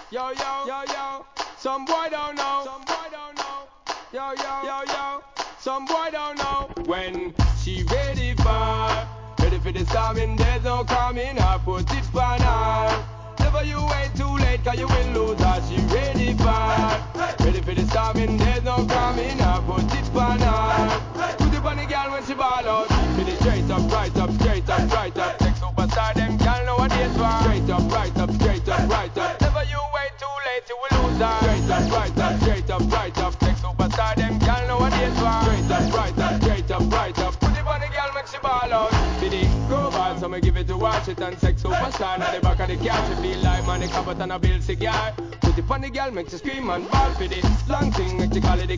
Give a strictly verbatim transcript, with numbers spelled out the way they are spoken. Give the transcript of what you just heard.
Yo, yo, yo, yo. Some boy don't know. Some boy don't know. Yo, yo, yo, yo. Some boy don't know when she ready for. Ready for the storming, there's no coming. I put it for now. Never you wait too late, cause you will lose her. She ready for. Ready for the storming, there's no coming. I put it for now. Put it on the girl when she ball out. Hit it straight up, right up, straight up, right up. Next superstar, them girl know what it's for. Straight up, right up, straight up, right up. Never you wait too late, you will lose her. Straight up, right up, straight up, right up. Next superstar, them girl know what it's for. Straight up, right up, straight up, right up. Put it on the girl when she ball out. Did it go bad, so me give it to watch it. And sex superstar, now the back of the car. She feel like money, cup and a bill cigar. Put it on the girl, make she scream and ball for this long thing, make she call it the